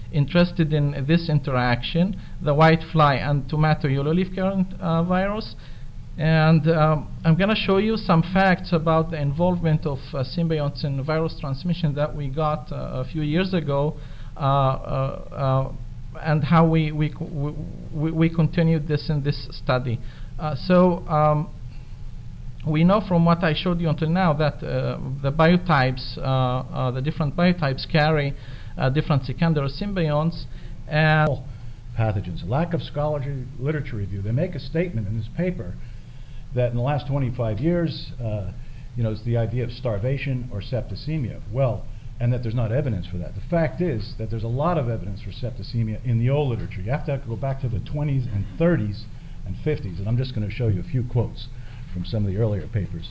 interested in this interaction, the whitefly and tomato yellow leaf current virus. And I'm going to show you some facts about the involvement of symbionts in virus transmission that we got a few years ago, and how we continued this in this study. We know from what I showed you until now that the biotypes, the different biotypes carry different secondary symbionts. And pathogens. Lack of scholarly literature review. They make a statement in this paper that in the last 25 years, it's the idea of starvation or septicemia. Well, and that there's not evidence for that. The fact is that there's a lot of evidence for septicemia in the old literature. You have to go back to the 20s and 30s and 50s, and I'm just going to show you a few quotes from some of the earlier papers.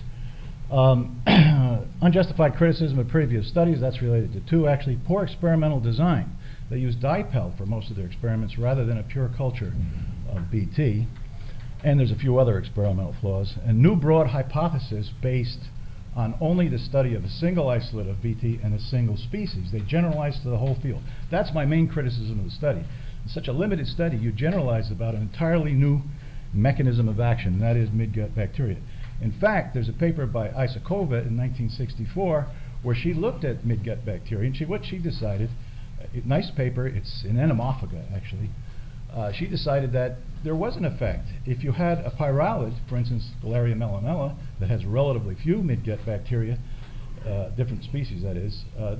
Unjustified criticism of previous studies, that's related to two actually. Poor experimental design. They use dipel for most of their experiments rather than a pure culture of BT. And there's a few other experimental flaws. And new broad hypothesis based on only the study of a single isolate of BT and a single species. They generalize to the whole field. That's my main criticism of the study. In such a limited study, you generalize about an entirely new mechanism of action, and that is midgut bacteria. In fact, there's a paper by Isakova in 1964 where she looked at midgut bacteria, and what she decided, nice paper, it's in Entomophaga actually, she decided that there was an effect. If you had a pyralid, for instance, Galeria melanella, that has relatively few midgut bacteria, different species that is,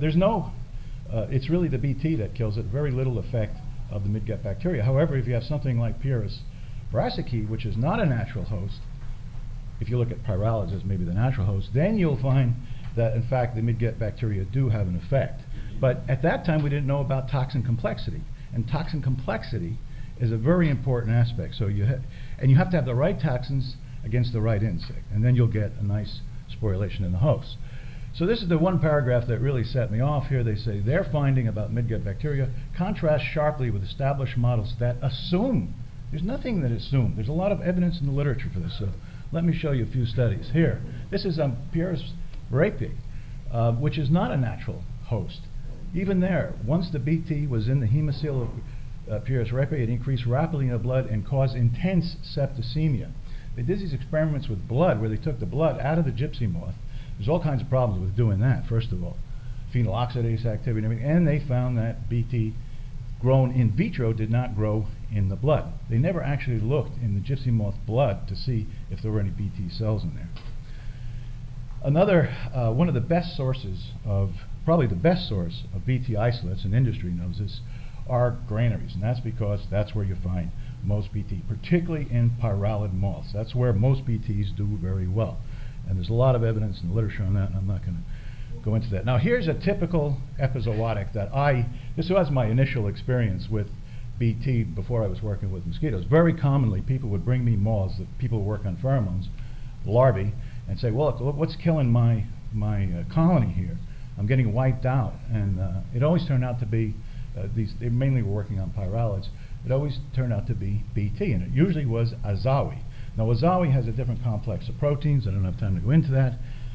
it's really the BT that kills it, very little effect of the midgut bacteria. However, if you have something like Pieris brassicae, which is not a natural host, if you look at pyralids as maybe the natural host, then you'll find that in fact the midgut bacteria do have an effect. But at that time we didn't know about toxin complexity, and toxin complexity is a very important aspect. So you have to have the right toxins against the right insect, and then you'll get a nice sporulation in the host. So this is the one paragraph that really set me off here. They say their finding about midgut bacteria contrasts sharply with established models that assume. There's nothing that assumed. There's a lot of evidence in the literature for this. So let me show you a few studies. Here, this is Pieris rapeae, which is not a natural host. Even there, once the BT was in the hemocoel of Pieris rapeae, it increased rapidly in the blood and caused intense septicemia. They did these experiments with blood where they took the blood out of the gypsy moth. There's all kinds of problems with doing that, first of all. Phenyl oxidase activity and everything. And they found that BT grown in vitro did not grow in the blood. They never actually looked in the gypsy moth blood to see if there were any BT cells in there. Another, one of the best sources of, probably the best source of BT isolates, and industry knows this, are granaries, and that's because that's where you find most BT, particularly in pyralid moths. That's where most BTs do very well. And there's a lot of evidence in the literature on that, and I'm not going to go into that. Now here's a typical epizootic that this was my initial experience with BT before I was working with mosquitoes. Very commonly people would bring me moths that people who work on pheromones, larvae, and say, well, what's killing my colony here? I'm getting wiped out. And it always turned out to be, they mainly were working on pyralids, it always turned out to be BT, and it usually was Azawi. Now Azawi has a different complex of proteins. I don't have time to go into that.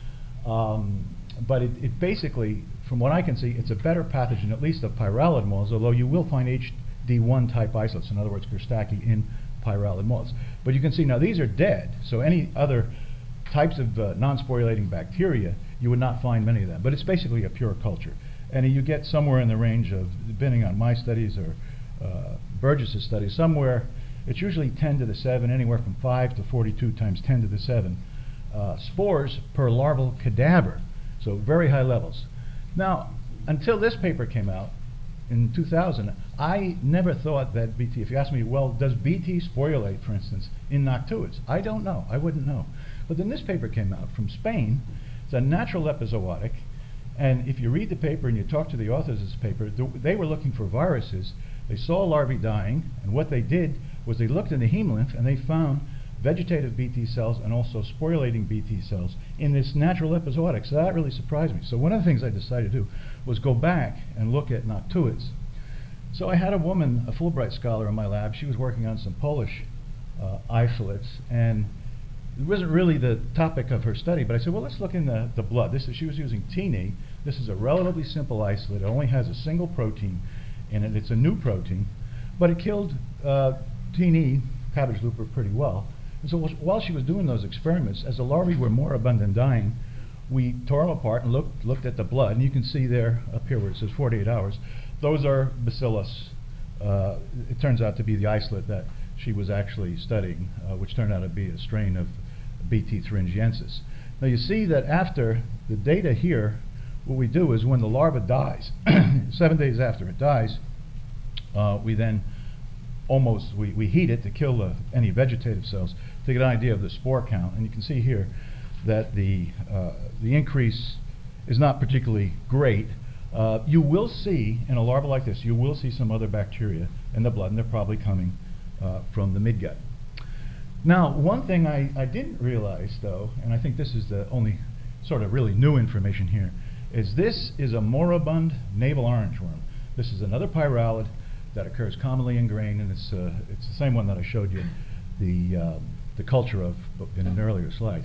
But it basically, from what I can see, it's a better pathogen, at least of pyralid moths, although you will find HD1 type isolates, in other words, Gerstacki, in pyralid moths. But you can see now these are dead, so any other types of non-sporulating bacteria, you would not find many of them. But it's basically a pure culture. And you get somewhere in the range of, depending on my studies or Burgess's studies, somewhere, it's usually 10 to the 7, anywhere from 5 to 42 times 10 to the 7 spores per larval cadaver. So very high levels. Now, until this paper came out in 2000, I never thought that BT, if you ask me, well, does BT sporulate, for instance, in noctuids? I don't know. I wouldn't know. But then this paper came out from Spain. It's a natural epizootic. And if you read the paper and you talk to the authors of this paper, they were looking for viruses. They saw larvae dying, and what they did was they looked in the hemolymph and they found vegetative BT cells and also sporulating BT cells in this natural epizootic. So that really surprised me. So one of the things I decided to do was go back and look at noctuids. So I had a woman, a Fulbright scholar in my lab. She was working on some Polish isolates, and it wasn't really the topic of her study, but I said, well, let's look in the blood. She was using Tini. This is a relatively simple isolate. It only has a single protein. in it. It's a new protein, but it killed T. cabbage looper pretty well. And so while she was doing those experiments, as the larvae were moribund and dying, we tore them apart and looked at the blood, and you can see there up here where it says 48 hours, those are bacillus. It turns out to be the isolate that she was actually studying, which turned out to be a strain of BT thuringiensis. Now you see that after the data here, what we do is when the larva dies, 7 days after it dies, we then we heat it to kill any vegetative cells to get an idea of the spore count. And you can see here that the increase is not particularly great. You will see, in a larva like this, you will see some other bacteria in the blood, and they're probably coming from the midgut. Now, one thing I didn't realize, though, and I think this is the only sort of really new information here, is this is a moribund navel orangeworm. This is another pyralid that occurs commonly in grain, and it's the same one that I showed you the culture of in an earlier slide.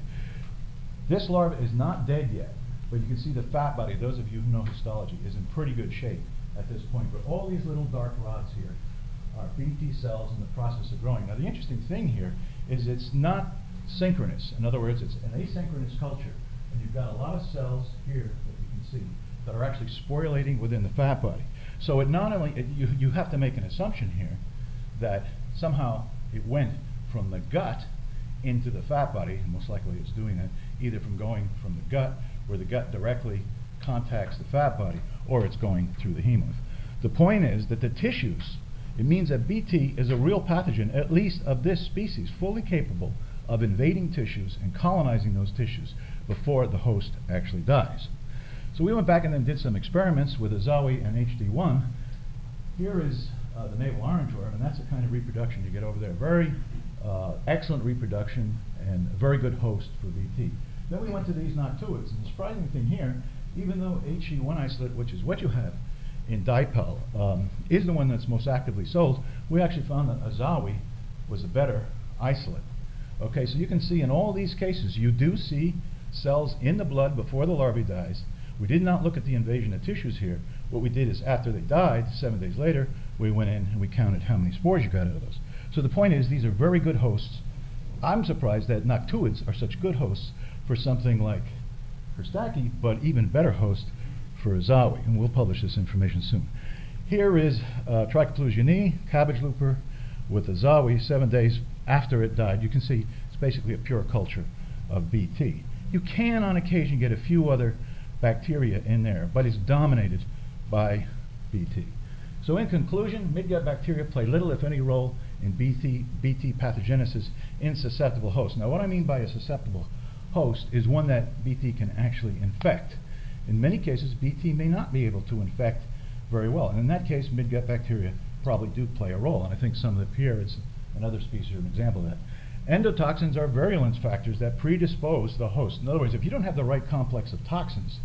This larva is not dead yet, but you can see the fat body, those of you who know histology, is in pretty good shape at this point. But all these little dark rods here are BT cells in the process of growing. Now the interesting thing here is it's not synchronous. In other words, it's an asynchronous culture. And you've got a lot of cells here that you can see that are actually sporulating within the fat body. So it not only, you have to make an assumption here that somehow it went from the gut into the fat body, and most likely it's doing that either from going from the gut, where the gut directly contacts the fat body, or it's going through the hemolymph. The point is that the tissues, it means that BT is a real pathogen, at least of this species, fully capable of invading tissues and colonizing those tissues before the host actually dies. So we went back and then did some experiments with Azawi and HD1. Here is the navel orangeworm, and that's the kind of reproduction you get over there. Very excellent reproduction and a very good host for BT. Then we went to these noctuids, and the surprising thing here, even though HE1 isolate, which is what you have in Dipel, is the one that's most actively sold, we actually found that Azawi was a better isolate. Okay, so you can see in all these cases, you do see cells in the blood before the larvae dies. We did not look at the invasion of tissues here. What we did is after they died, 7 days later, we went in and we counted how many spores you got out of those. So the point is, these are very good hosts. I'm surprised that noctuids are such good hosts for something like Herstaki, but even better host for Azawi, and we'll publish this information soon. Here is Trichotilus uni, cabbage looper, with Azawi 7 days after it died. You can see it's basically a pure culture of BT. You can on occasion get a few other bacteria in there, but it's dominated by BT. So in conclusion, midgut bacteria play little if any role in BT pathogenesis in susceptible hosts. Now what I mean by a susceptible host is one that BT can actually infect. In many cases, BT may not be able to infect very well, and in that case, midgut bacteria probably do play a role, and I think some of the Pieris and other species are an example of that. Endotoxins are virulence factors that predispose the host. In other words, if you don't have the right complex of toxins,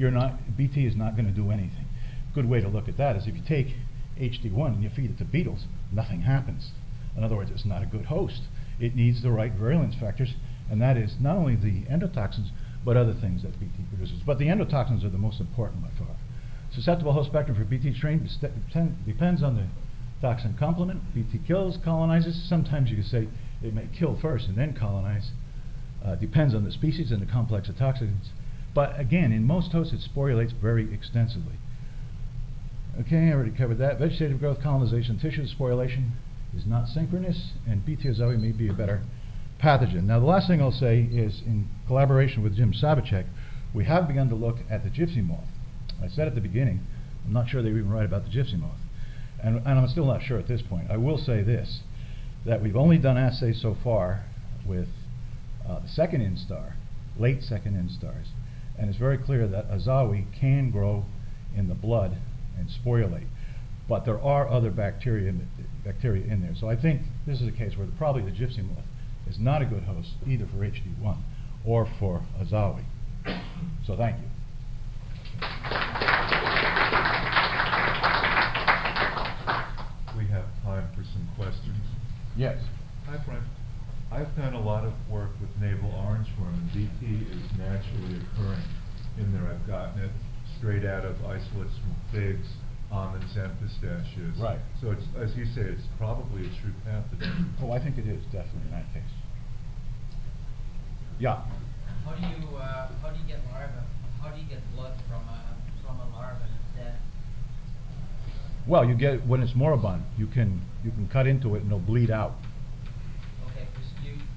BT is not going to do anything. A good way to look at that is if you take HD1 and you feed it to beetles, nothing happens. In other words, it's not a good host. It needs the right virulence factors, and that is not only the endotoxins, but other things that BT produces. But the endotoxins are the most important by far. Susceptible host spectrum for BT strain depends on the toxin complement. BT kills, colonizes. Sometimes you can say it may kill first and then colonize. Depends on the species and the complex of toxins. But again, in most hosts, it sporulates very extensively. Okay, I already covered that. Vegetative growth, colonization, tissue sporulation is not synchronous, and BT azoe may be a better pathogen. Now, the last thing I'll say is, in collaboration with Jim Sabacek, we have begun to look at the gypsy moth. I said at the beginning, I'm not sure they were even right about the gypsy moth. And I'm still not sure at this point. I will say this, that we've only done assays so far with the second instar, late second instars, and it's very clear that Azawi can grow in the blood and sporulate. But there are other bacteria in there. So I think this is a case where probably the gypsy moth is not a good host either for HD1 or for Azawi. So thank you. We have time for some questions. Yes. Hi, Frank. I've done a lot of work with navel orangeworm, and BT is naturally occurring in there. I've gotten it straight out of isolates from figs almonds and pistachios. Right. So it's, as you say, it's probably a true pathogen. Oh, I think it is, definitely in that case. Yeah. How do you get larvae? How do you get blood from a larva that's dead? Well, you get, when it's moribund, you can cut into it and it'll bleed out. Okay, because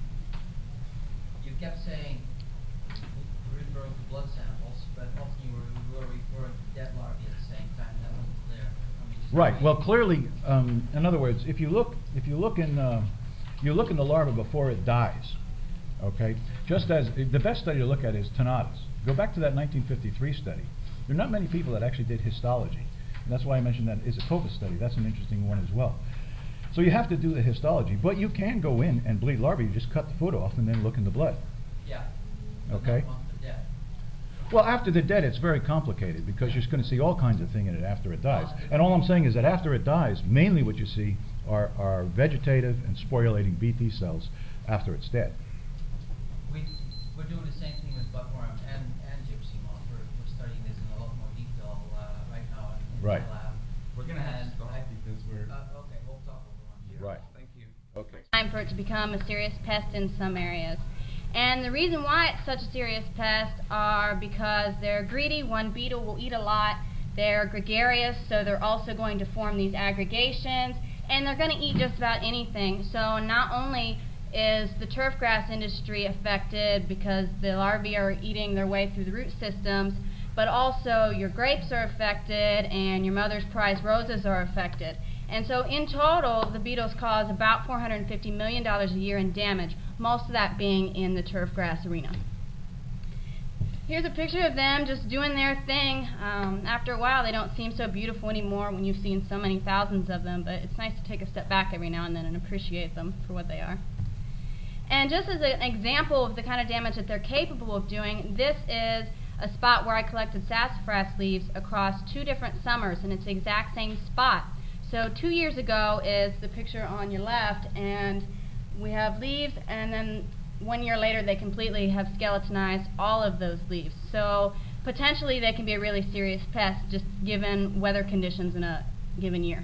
you kept saying we're referring to blood samples, but often you were referring to dead larvae at the same time. That wasn't clear. Right. Well, clearly, in other words, if you look in the larva before it dies, okay. Just as the best study to look at is Tenatus. Go back to that 1953 study. There are not many people that actually did histology, and that's why I mentioned that Isakova study. That's an interesting one as well. So you have to do the histology, but you can go in and bleed larvae. You just cut the foot off and then look in the blood. Yeah. Okay. Not the dead. Well, after the dead, it's very complicated because you're going to see all kinds of things in it after it dies. And all I'm saying is that after it dies, mainly what you see are vegetative and sporulating BT cells after it's dead. We're doing the same thing with buckworm and gypsy moth. We're studying this in a lot more detail right now in Right. the lab. We're going to have to stop because we're... Okay, we'll talk over on here. Right. Thank you. Okay. Time for it to become a serious pest in some areas. And the reason why it's such a serious pest are because they're greedy. One beetle will eat a lot. They're gregarious, so they're also going to form these aggregations, and they're going to eat just about anything. So not only is the turfgrass industry affected because the larvae are eating their way through the root systems, but also your grapes are affected and your mother's prize roses are affected. And so in total, the beetles cause about $450 million a year in damage, most of that being in the turfgrass arena. Here's a picture of them just doing their thing. After a while, they don't seem so beautiful anymore when you've seen so many thousands of them, but it's nice to take a step back every now and then and appreciate them for what they are. And just as an example of the kind of damage that they're capable of doing, this is a spot where I collected sassafras leaves across 2 different summers, and it's the exact same spot. So 2 years ago is the picture on your left, and we have leaves, and then 1 year later they completely have skeletonized all of those leaves. So potentially they can be a really serious pest just given weather conditions in a given year.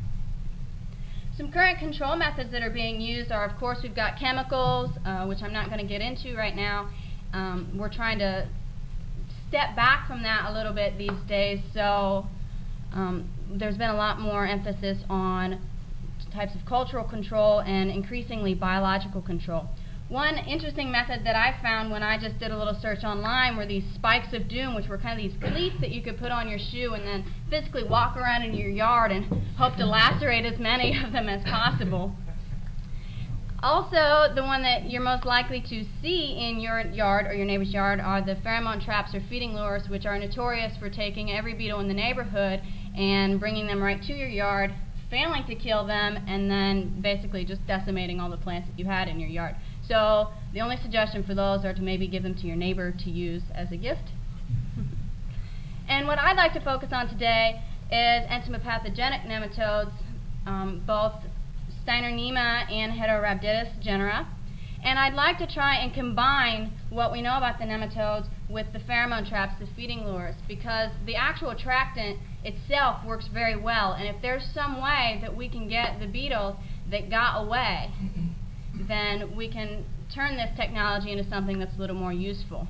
Some current control methods that are being used are, of course, we've got chemicals, which I'm not going to get into right now. We're trying to step back from that a little bit these days, so there's been a lot more emphasis on types of cultural control and increasingly biological control. One interesting method that I found when I just did a little search online were these spikes of doom, which were kind of these cleats that you could put on your shoe and then physically walk around in your yard and hope to lacerate as many of them as possible. Also, the one that you're most likely to see in your yard or your neighbor's yard are the pheromone traps or feeding lures, which are notorious for taking every beetle in the neighborhood and bringing them right to your yard, failing to kill them, and then basically just decimating all the plants that you had in your yard. So the only suggestion for those are to maybe give them to your neighbor to use as a gift. And what I'd like to focus on today is entomopathogenic nematodes, both Steinernema and Heterorhabditis genera. And I'd like to try and combine what we know about the nematodes with the pheromone traps, the feeding lures, because the actual attractant itself works very well. And if there's some way that we can get the beetles that got away, then we can turn this technology into something that's a little more useful.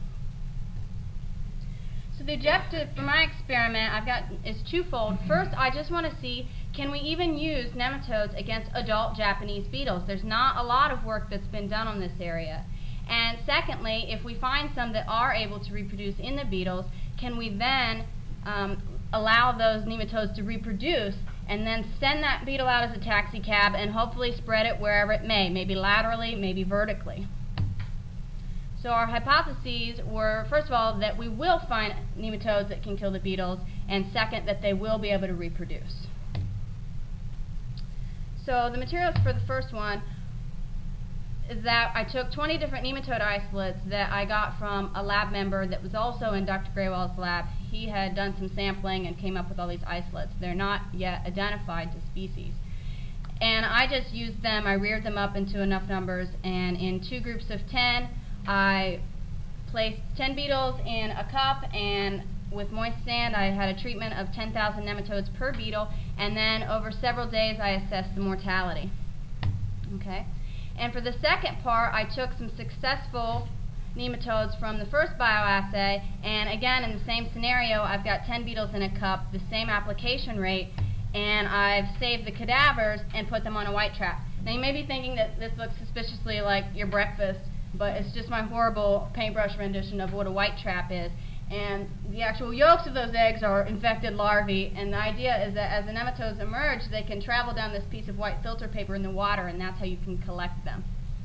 So the objective for my experiment is twofold. First, I just want to see, can we even use nematodes against adult Japanese beetles? There's not a lot of work that's been done on this area. And secondly, if we find some that are able to reproduce in the beetles, can we then allow those nematodes to reproduce and then send that beetle out as a taxi cab and hopefully spread it wherever it may, maybe laterally, maybe vertically. So our hypotheses were, first of all, that we will find nematodes that can kill the beetles, and second, that they will be able to reproduce. So the materials for the first one is that I took 20 different nematode isolates that I got from a lab member that was also in Dr. Graywell's lab. He had done some sampling and came up with all these isolates. They're not yet identified to species. And I just used them, I reared them up into enough numbers, and in 2 groups of 10, I placed 10 beetles in a cup and with moist sand, I had a treatment of 10,000 nematodes per beetle, and then over several days I assessed the mortality. Okay? And for the second part, I took some successful nematodes from the first bioassay, and again, in the same scenario, I've got 10 beetles in a cup, the same application rate, and I've saved the cadavers and put them on a white trap. Now, you may be thinking that this looks suspiciously like your breakfast, but it's just my horrible paintbrush rendition of what a white trap is. And the actual yolks of those eggs are infected larvae, and the idea is that as the nematodes emerge, they can travel down this piece of white filter paper in the water, and that's how you can collect them.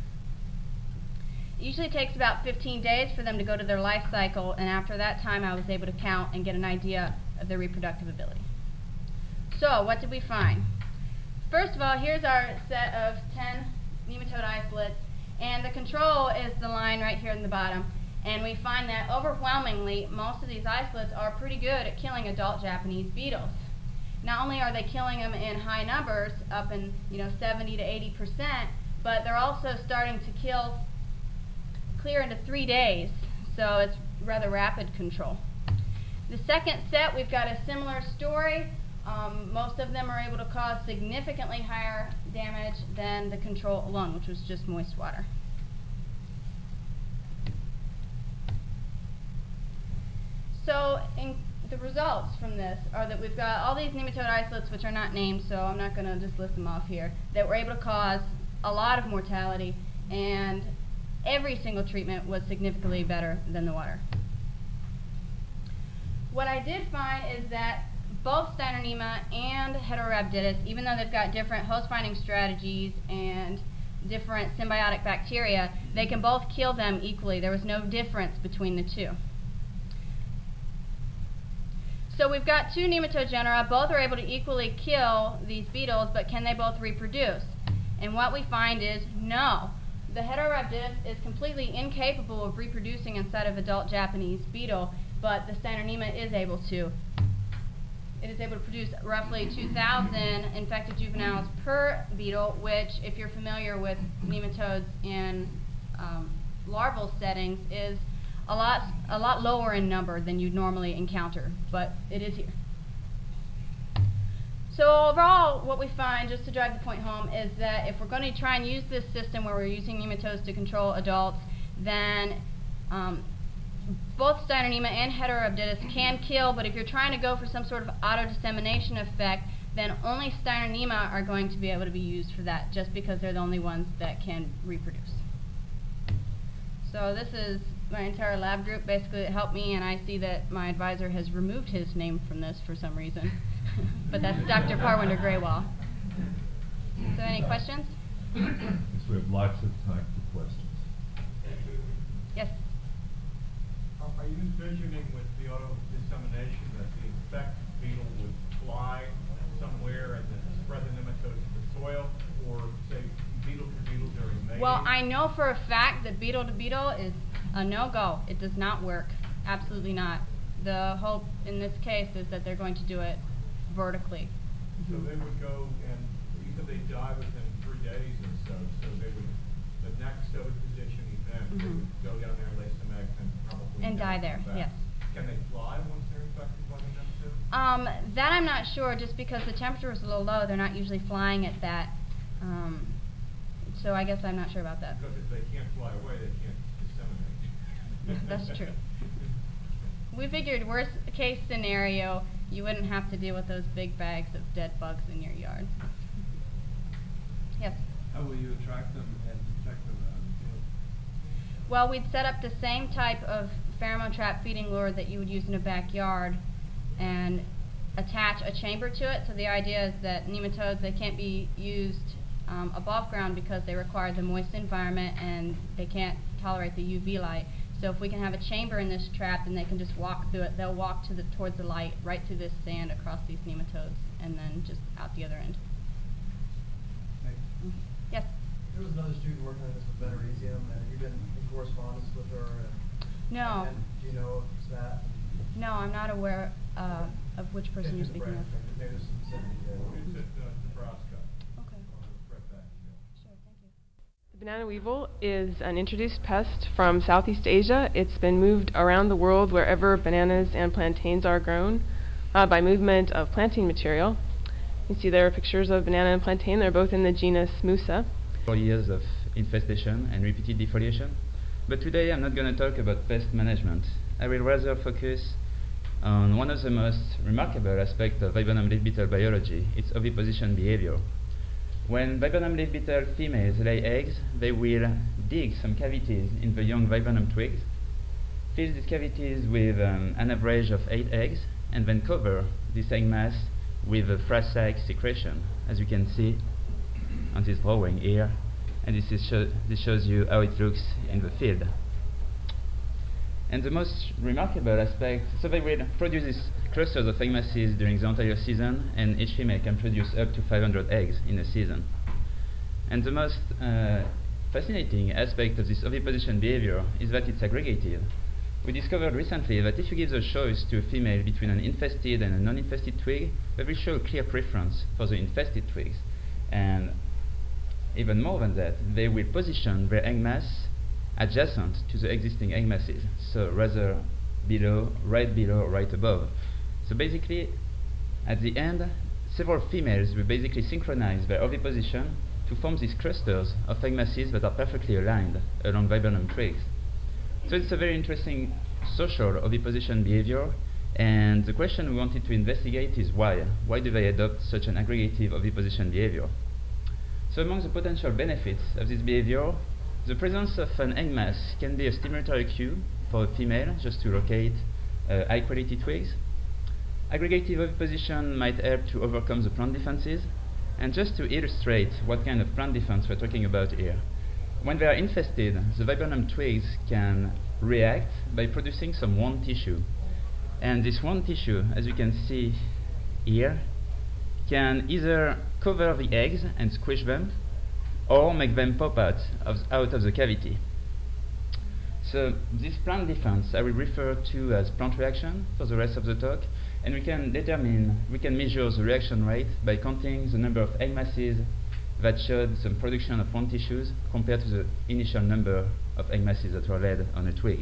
It usually takes about 15 days for them to go to their life cycle, and after that time I was able to count and get an idea of their reproductive ability. So, what did we find? First of all, here's our set of 10 nematode isolates, and the control is the line right here in the bottom. And we find that overwhelmingly, most of these isolates are pretty good at killing adult Japanese beetles. Not only are they killing them in high numbers, up in 70 to 80%, but they're also starting to kill clear into 3 days, so it's rather rapid control. The second set, we've got a similar story. Most of them are able to cause significantly higher damage than the control alone, which was just moist water. So the results from this are that we've got all these nematode isolates, which are not named, so I'm not going to just list them off here, that were able to cause a lot of mortality, and every single treatment was significantly better than the water. What I did find is that both Steinernema and Heterorhabditis, even though they've got different host finding strategies and different symbiotic bacteria, they can both kill them equally. There was no difference between the two. So we've got two nematode genera. Both are able to equally kill these beetles, but can they both reproduce? And what we find is no. The Heterorhabditis is completely incapable of reproducing inside of adult Japanese beetle, but the Steinernema is able to. It is able to produce roughly 2,000 infected juveniles per beetle, which, if you're familiar with nematodes in larval settings, is a lot lower in number than you'd normally encounter, but it is here. So overall, what we find, just to drive the point home, is that if we're going to try and use this system where we're using nematodes to control adults, then both Steinernema and Heterorhabditis can kill, but if you're trying to go for some sort of auto-dissemination effect, then only Steinernema are going to be able to be used for that, just because they're the only ones that can reproduce. So this is my entire lab group. Basically, it helped me, and I see that my advisor has removed his name from this for some reason. But that's Dr. Parwinder Graywall. So any questions? Yes, we have lots of time for questions. Yes? Are you envisioning with the auto-dissemination that the infected beetle would fly somewhere and then spread the nematodes to the soil, or say beetle to beetle during mating? Well, I know for a fact that beetle to beetle is a no-go. It does not work. Absolutely not. The hope in this case is that they're going to do it vertically. So they would go, and you said they die within 3 days or so, so they would, the next oviposition event, they would go down there, lay some eggs, and probably And die there, yes. Can they fly once they're infected by the nematode? That I'm not sure, just because the temperature is a little low, they're not usually flying at that. So I guess I'm not sure about that. Because if they can't fly away, they can't disseminate. That's true. We figured worst case scenario, you wouldn't have to deal with those big bags of dead bugs in your yard. Yes? How will you attract them and detect them out in the field? Well, we'd set up the same type of pheromone trap feeding lure that you would use in a backyard and attach a chamber to it. So the idea is that nematodes, they can't be used above ground because they require the moist environment and they can't tolerate the UV light. So if we can have a chamber in this trap, then they can just walk through it. They'll walk towards the light, right through this sand across these nematodes, and then just out the other end. Yes? There was another student working on this with Veneresium, and have you been in correspondence with her? No. And do you know if it's that? No, I'm not aware of which person you're speaking of. Maybe there's some vicinity there. It's at Nebraska. Okay. Right back, yeah. Sure, thank you. The Banana weevil is an introduced pest from Southeast Asia. It's been moved around the world wherever bananas and plantains are grown by movement of planting material. You see there are pictures of banana and plantain. They're both in the genus Musa. 4 years of infestation and repeated defoliation. But today I'm not going to talk about pest management. I will rather focus on one of the most remarkable aspects of viburnum leaf beetle biology, its oviposition behavior. When viburnum leaf beetle females lay eggs, they will dig some cavities in the young viburnum twigs, fill these cavities with an average of 8 eggs, and then cover this egg mass with a frass-like secretion, as you can see on this drawing here. And this shows you how it looks in the field. And the most remarkable aspect, so they will produce these clusters of egg masses during the entire season, and each female can produce up to 500 eggs in a season. And the most fascinating aspect of this oviposition behavior is that it's aggregative. We discovered recently that if you give the choice to a female between an infested and a non-infested twig, they will show a clear preference for the infested twigs. And even more than that, they will position their egg mass adjacent to the existing egg masses, so rather below, right above. So basically, at the end, several females will basically synchronize their oviposition to form these clusters of egg masses that are perfectly aligned along viburnum twigs. So it's a very interesting social oviposition behavior, and the question we wanted to investigate is why? Why do they adopt such an aggregative oviposition behavior? So among the potential benefits of this behavior, the presence of an egg mass can be a stimulatory cue for a female just to locate high-quality twigs. Aggregative oviposition might help to overcome the plant defenses. And just to illustrate what kind of plant defense we're talking about here, when they are infested, the viburnum twigs can react by producing some wound tissue. And this wound tissue, as you can see here, can either cover the eggs and squish them, or make them pop out of the cavity. So this plant defense I will refer to as plant reaction for the rest of the talk, and we can measure the reaction rate by counting the number of egg masses that showed some production of wound tissues compared to the initial number of egg masses that were laid on a twig.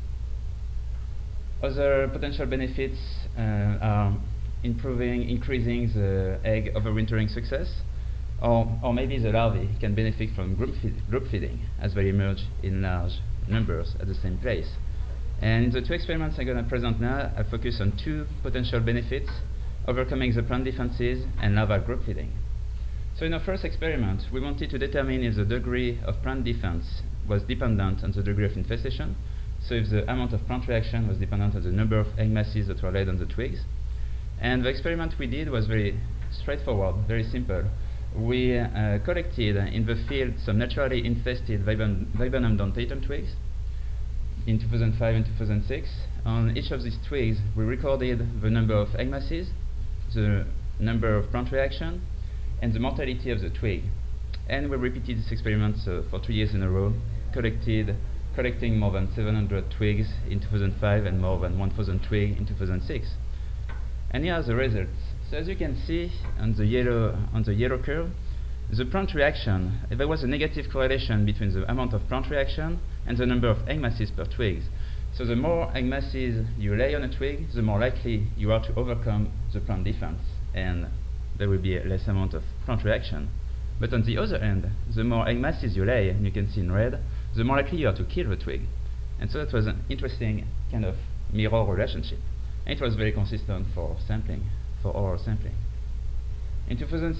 Other potential benefits are increasing the egg overwintering success, or maybe the larvae can benefit from group feeding as they emerge in large numbers at the same place. And in the two experiments I'm going to present now, I focus on two potential benefits: overcoming the plant defenses and larval group feeding. So in our first experiment, we wanted to determine if the degree of plant defense was dependent on the degree of infestation, so if the amount of plant reaction was dependent on the number of egg masses that were laid on the twigs. And the experiment we did was very straightforward, very simple. We collected in the field some naturally infested viburnum dentatum twigs in 2005 and 2006. On each of these twigs, we recorded the number of egg masses, the number of plant reaction, and the mortality of the twig. And we repeated this experiment for 2 years in a row, collecting more than 700 twigs in 2005 and more than 1,000 twigs in 2006. And here are the results. So as you can see on the yellow curve, the plant reaction, there was a negative correlation between the amount of plant reaction and the number of egg masses per twig. So the more egg masses you lay on a twig, the more likely you are to overcome the plant defense, and there will be a less amount of plant reaction. But on the other end, the more egg masses you lay, and you can see in red, the more likely you are to kill the twig. And so that was an interesting kind of mirror relationship. And it was very consistent for sampling, for oral sampling. In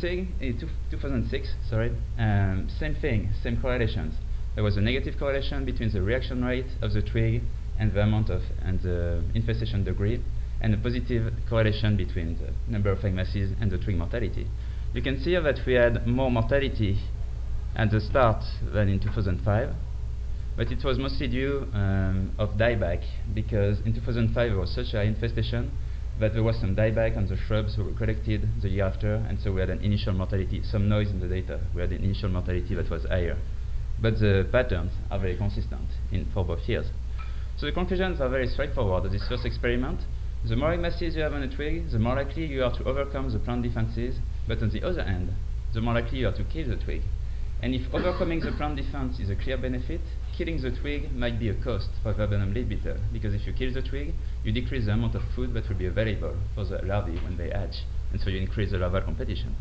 2006, same thing, same correlations. There was a negative correlation between the reaction rate of the twig and the amount of and the infestation degree, and a positive correlation between the number of egg masses and the twig mortality. You can see here that we had more mortality at the start than in 2005, but it was mostly due of dieback, because in 2005 there was such a high infestation that there was some dieback on the shrubs who were collected the year after, and so we had an initial mortality, some noise in the data. We had an initial mortality that was higher. But the patterns are very consistent for both years. So the conclusions are very straightforward of this first experiment. The more egg masses you have on a twig, the more likely you are to overcome the plant defenses, but on the other hand, the more likely you are to kill the twig. And if overcoming the plant defense is a clear benefit, killing the twig might be a cost for Viburnum leaf beetle, because if you kill the twig, you decrease the amount of food that will be available for the larvae when they hatch, and so you increase the larval competition.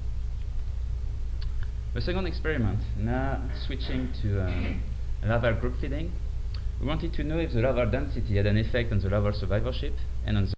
The second experiment, now switching to larval group feeding, we wanted to know if the larval density had an effect on the larval survivorship and on the